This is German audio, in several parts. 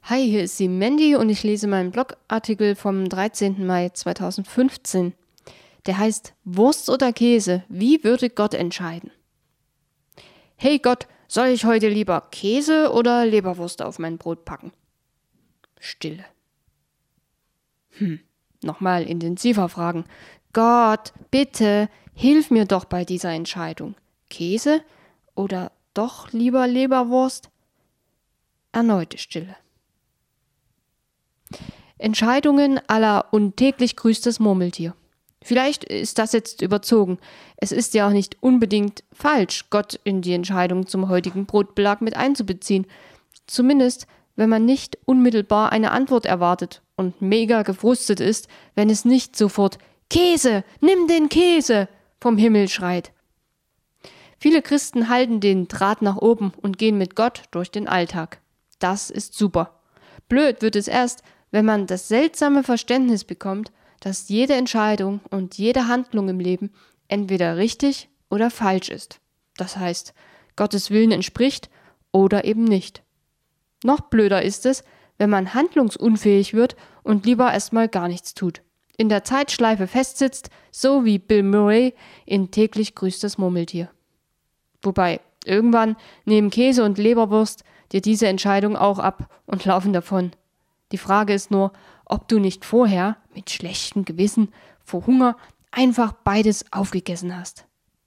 Hi, hier ist die Mandy und ich lese meinen Blogartikel vom 13. Mai 2015. Der heißt Wurst oder Käse? Wie würde Gott entscheiden? Hey Gott, soll ich heute lieber Käse oder Leberwurst auf mein Brot packen? Stille. Nochmal intensiver fragen. Gott, bitte, hilf mir doch bei dieser Entscheidung. Käse oder doch lieber Leberwurst? Erneute Stille. Entscheidungen à la und täglich grüßt das Murmeltier. Vielleicht ist das jetzt überzogen. Es ist ja auch nicht unbedingt falsch, Gott in die Entscheidung zum heutigen Brotbelag mit einzubeziehen. Zumindest, wenn man nicht unmittelbar eine Antwort erwartet und mega gefrustet ist, wenn es nicht sofort »Käse, nimm den Käse« vom Himmel schreit. Viele Christen halten den Draht nach oben und gehen mit Gott durch den Alltag. Das ist super. Blöd wird es erst, wenn man das seltsame Verständnis bekommt, dass jede Entscheidung und jede Handlung im Leben entweder richtig oder falsch ist. Das heißt, Gottes Willen entspricht oder eben nicht. Noch blöder ist es, wenn man handlungsunfähig wird und lieber erstmal gar nichts tut. In der Zeitschleife festsitzt, so wie Bill Murray in Täglich grüßt das Murmeltier. Wobei, irgendwann nehmen Käse und Leberwurst dir diese Entscheidung auch ab und laufen davon. Die Frage ist nur, ob du nicht vorher mit schlechtem Gewissen vor Hunger einfach beides aufgegessen hast.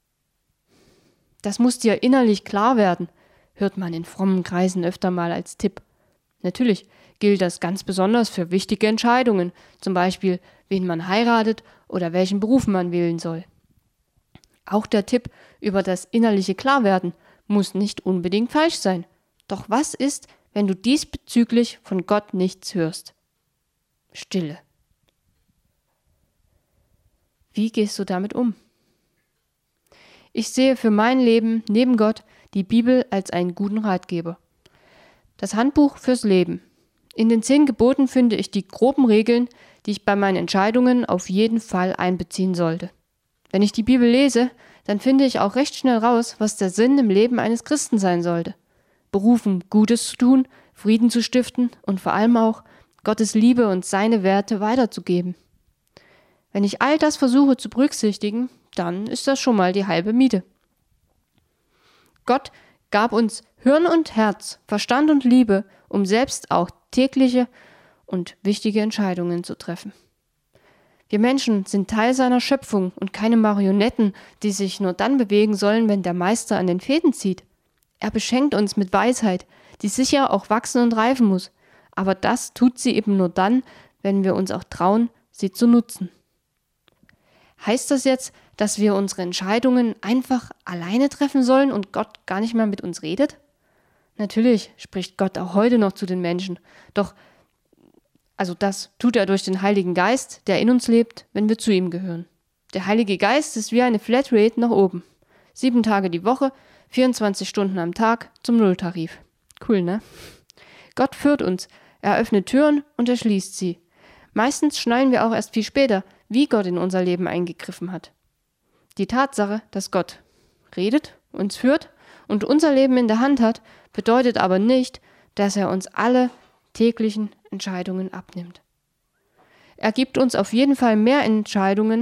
Das muss dir innerlich klar werden, hört man in frommen Kreisen öfter mal als Tipp. Natürlich gilt das ganz besonders für wichtige Entscheidungen, zum Beispiel, wen man heiratet oder welchen Beruf man wählen soll. Auch der Tipp über das innerliche Klarwerden muss nicht unbedingt falsch sein. Doch was ist, wenn du diesbezüglich von Gott nichts hörst? Stille. Wie gehst du damit um? Ich sehe für mein Leben neben Gott die Bibel als einen guten Ratgeber. Das Handbuch fürs Leben. In den 10 Geboten finde ich die groben Regeln, die ich bei meinen Entscheidungen auf jeden Fall einbeziehen sollte. Wenn ich die Bibel lese, dann finde ich auch recht schnell raus, was der Sinn im Leben eines Christen sein sollte. Berufen, Gutes zu tun, Frieden zu stiften und vor allem auch Gottes Liebe und seine Werte weiterzugeben. Wenn ich all das versuche zu berücksichtigen, dann ist das schon mal die halbe Miete. Gott gab uns Hirn und Herz, Verstand und Liebe, um selbst auch tägliche und wichtige Entscheidungen zu treffen. Wir Menschen sind Teil seiner Schöpfung und keine Marionetten, die sich nur dann bewegen sollen, wenn der Meister an den Fäden zieht. Er beschenkt uns mit Weisheit, die sicher auch wachsen und reifen muss. Aber das tut sie eben nur dann, wenn wir uns auch trauen, sie zu nutzen. Heißt das jetzt, dass wir unsere Entscheidungen einfach alleine treffen sollen und Gott gar nicht mehr mit uns redet? Natürlich spricht Gott auch heute noch zu den Menschen. Doch, das tut er durch den Heiligen Geist, der in uns lebt, wenn wir zu ihm gehören. Der Heilige Geist ist wie eine Flatrate nach oben. 7 Tage die Woche, 24 Stunden am Tag zum Nulltarif. Cool, ne? Gott führt uns, er öffnet Türen und er schließt sie. Meistens schnallen wir auch erst viel später, wie Gott in unser Leben eingegriffen hat. Die Tatsache, dass Gott redet, uns führt und unser Leben in der Hand hat, bedeutet aber nicht, dass er uns alle täglichen Entscheidungen abnimmt. Es gibt auf jeden Fall mehr Entscheidungen,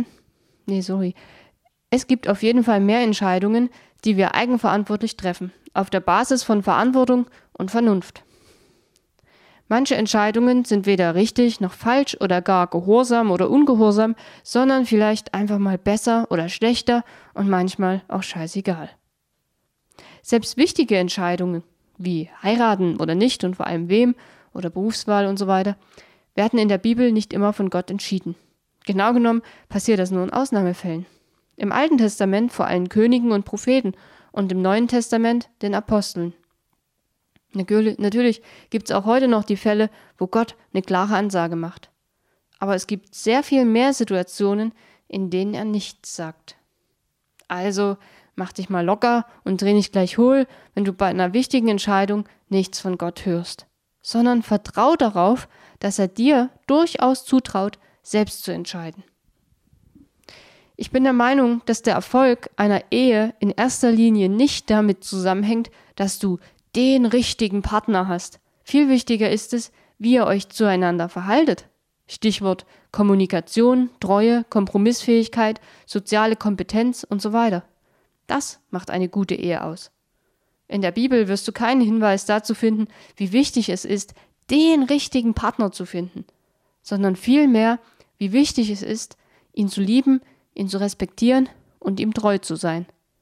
die wir eigenverantwortlich treffen, auf der Basis von Verantwortung und Vernunft. Manche Entscheidungen sind weder richtig noch falsch oder gar gehorsam oder ungehorsam, sondern vielleicht einfach mal besser oder schlechter und manchmal auch scheißegal. Selbst wichtige Entscheidungen, wie heiraten oder nicht und vor allem wem oder Berufswahl und so weiter, werden in der Bibel nicht immer von Gott entschieden. Genau genommen passiert das nur in Ausnahmefällen. Im Alten Testament vor allen Königen und Propheten und im Neuen Testament den Aposteln. Natürlich gibt es auch heute noch die Fälle, wo Gott eine klare Ansage macht. Aber es gibt sehr viel mehr Situationen, in denen er nichts sagt. Also mach dich mal locker und dreh nicht gleich hohl, wenn du bei einer wichtigen Entscheidung nichts von Gott hörst, sondern vertrau darauf, dass er dir durchaus zutraut, selbst zu entscheiden. Ich bin der Meinung, dass der Erfolg einer Ehe in erster Linie nicht damit zusammenhängt, dass du den richtigen Partner hast. Viel wichtiger ist es, wie ihr euch zueinander verhaltet. Stichwort Kommunikation, Treue, Kompromissfähigkeit, soziale Kompetenz und so weiter. Das macht eine gute Ehe aus. In der Bibel wirst du keinen Hinweis dazu finden, wie wichtig es ist, den richtigen Partner zu finden, sondern vielmehr, wie wichtig es ist, ihn zu lieben, ihn zu respektieren und ihm treu zu sein.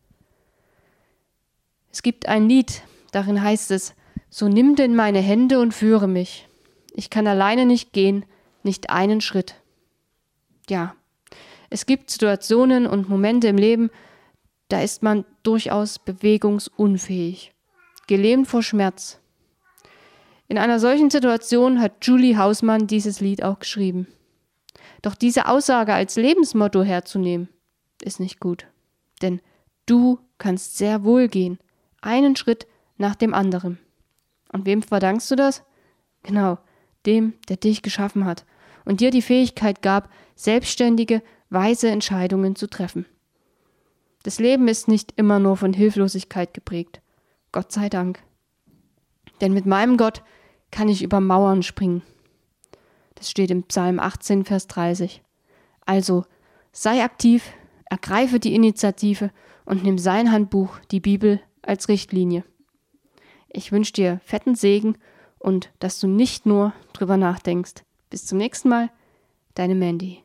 Es gibt ein Lied, darin heißt es: So nimm denn meine Hände und führe mich. Ich kann alleine nicht gehen, nicht einen Schritt. Ja, es gibt Situationen und Momente im Leben, da ist man durchaus bewegungsunfähig, gelähmt vor Schmerz. In einer solchen Situation hat Julie Hausmann dieses Lied auch geschrieben. Doch diese Aussage als Lebensmotto herzunehmen, ist nicht gut. Denn du kannst sehr wohl gehen, einen Schritt nach dem anderen. Und wem verdankst du das? Genau, dem, der dich geschaffen hat und dir die Fähigkeit gab, selbstständige, weise Entscheidungen zu treffen. Das Leben ist nicht immer nur von Hilflosigkeit geprägt. Gott sei Dank. Denn mit meinem Gott kann ich über Mauern springen. Das steht im Psalm 18, Vers 30. Also sei aktiv, ergreife die Initiative und nimm sein Handbuch, die Bibel, als Richtlinie. Ich wünsche dir fetten Segen und dass du nicht nur drüber nachdenkst. Bis zum nächsten Mal, deine Mandy.